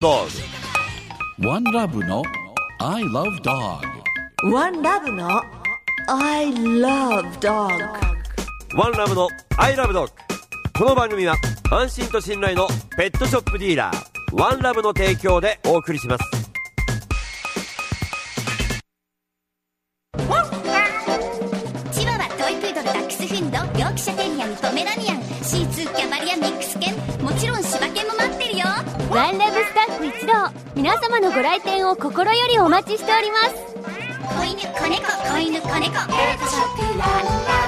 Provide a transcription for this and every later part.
Dog。 One Love の I Love Dog。 One Love の I Love Dog。 One Love の I Love Dog。 この番組は安心と信頼のペットショップディーラーワンラブの提供でお送りします。 チワワ、トイプードル、ダックスフンド、ヨークシャテリアン、ポメラニアン、シーツー、キャバリア、ミックス犬、もちろん柴犬も待ってるよ。 ワンラブスタッフ一同、皆様のご来店を心よりお待ちしております。 子犬、子猫、子犬、子猫、ペットショップワンラ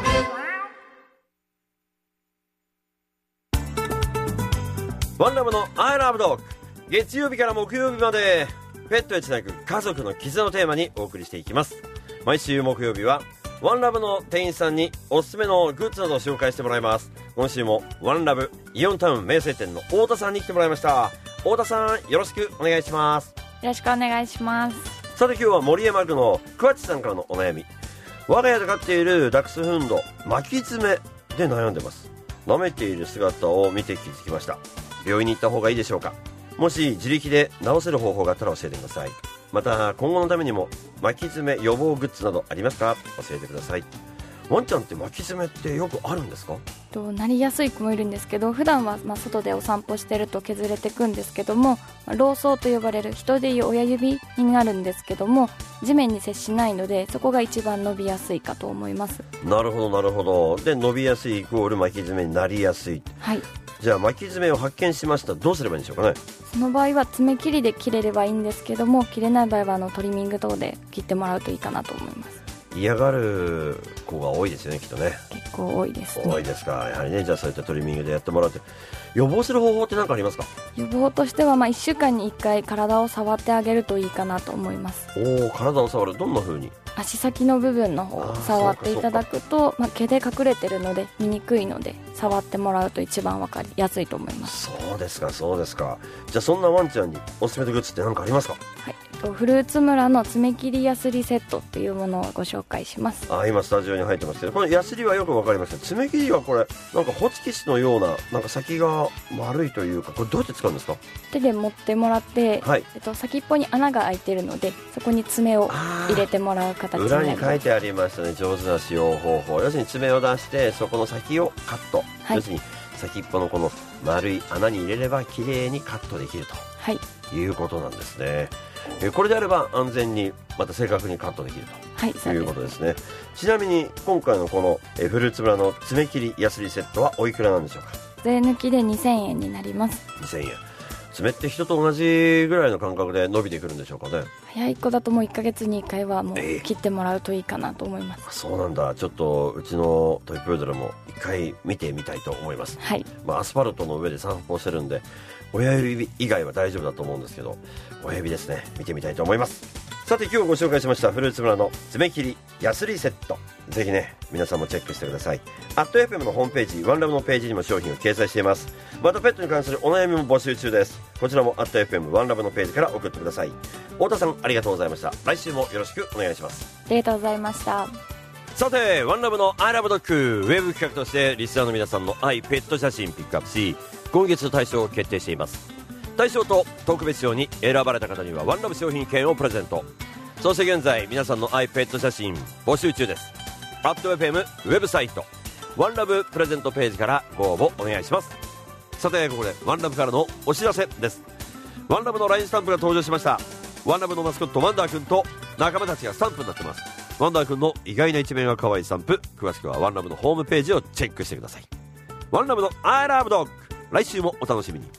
ブ。 ワンラブの I Love Dog。 月曜日から木曜日までペットへつなぐ家族の絆のテーマにお送りしていきます。毎週木曜日はワンラブの店員さんにおすすめのグッズなどを紹介してもらいます。今週もワンラブイオンタウン名声店の太田さんに来てもらいました。太田さん、よろしくお願いします。 よろしくお願いします。 さて今日は森山区のクワッチさんからのお悩み。我が家で飼っているダックスフンド、巻き爪で悩んでます。舐めている姿を見て気づきました。病院に行った方がいいでしょうか。もし自力で治せる方法があったら教えてください。また今後のためにも巻き爪予防グッズなどありますか、教えてください。ワンちゃんって巻き爪ってよくあるんですか？ なりやすい子もいるんですけど、普段は外でお散歩してると削れていくんですけども、老僧と呼ばれる人でいう親指になるんですけども、地面に接しないのでそこが一番伸びやすいかと思います。 なるほどなるほど。で伸びやすいイコール巻き爪になりやすい。 はい。 じゃあ巻き爪を発見しました。どうすればいいんでしょうかね。 その場合は爪切りで切れればいいんですけども、切れない場合はトリミング等で切ってもらうといいかなと思います。 嫌がる子が多いですよね、きっとね。 結構多いですね。 多いですか。やはりね、じゃあそういったトリミングでやってもらって。予防する方法って何かありますか？ 予防としては1週間に1回体を触ってあげるといいかなと思います。 おお、体を触る。どんな風に？ 足先の部分の方を触っていただくと、毛で隠れてるので見にくいので、触ってもらうと一番分かりやすいと思います。 そうですかそうですか。じゃあそんなワンちゃんにおすすめのグッズって何かありますか？ はい、フルーツ村の爪切りヤスリセットっていうものをご紹介します。 今スタジオに入ってますけど、このヤスリはよく分かりました。爪切りはこれなんかホチキスのような、なんか先が丸いというか、これどうやって使うんですか？ 手で持ってもらって、 はい、 先っぽに穴が開いてるので、そこに爪を入れてもらう形になります。 裏に書いてありましたね、上手な使用方法。要するに爪を出してそこの先をカット、はい、要するに先っぽのこの丸い穴に入れれば綺麗にカットできると、はい、いうことなんですね。これであれば安全にまた正確にカットできると、はい、いうことですね。ちなみに今回のこのフルーツ村の爪切りヤスリセットはおいくらなんでしょうか？ 税抜きで2000円になります。 2000円。爪って人と同じぐらいの感覚で伸びてくるんでしょうかね。 早い子だともう1ヶ月に1回はもう切ってもらうといいかなと思います。 そうなんだ。ちょっとうちのトイプードルも1回見てみたいと思います。はい。アスファルトの上で散歩してるんで親指以外は大丈夫だと思うんですけど、親指ですね、見てみたいと思います。さて今日ご紹介しましたフルーツ村の爪切りヤスリセット、ぜひね皆さんもチェックしてください。@FM のホームページ、ワンラブのページにも商品を掲載しています。またペットに関するお悩みも募集中です。こちらも@FM ワンラブのページから送ってください。太田さん、ありがとうございました。来週もよろしくお願いします。 ありがとうございました。 さてワンラブの I Love Dog ウェブ企画としてリスナーの皆さんの愛ペット写真ピックアップし、今月の大賞を決定しています。大賞と特別賞に選ばれた方にはワンラブ商品券をプレゼント。そして現在皆さんの愛ペット写真募集中です。@FM ウェブサイトワンラブプレゼントページからご応募お願いします。さてここでワンラブからのお知らせです。ワンラブの LINE スタンプが登場しました。ワンラブのマスコットワンダーくんと仲間たちがスタンプになってます。ワンダーくんの意外な一面が可愛いスタンプ、詳しくはワンラブのホームページをチェックしてください。ワンラブの I Love Dog、 来週もお楽しみに。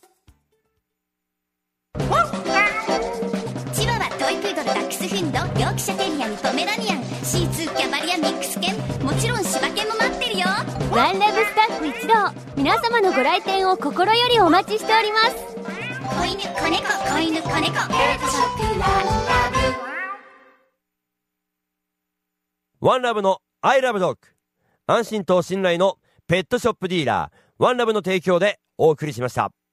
チワワ、トイプードル、ダックスフンド、ヨークシャテリアン、ポメラニアン、シーツー、キャバリア、ミックス犬、もちろん柴犬も待ってるよ。 ワンラブスタッフ一同、皆様のご来店を心よりお待ちしております。 子犬、子猫、子犬、子猫、ペットショップワンラブ。 ワンラブの I Love Dog、 安心と信頼のペットショップディーラーワンラブの提供でお送りしました。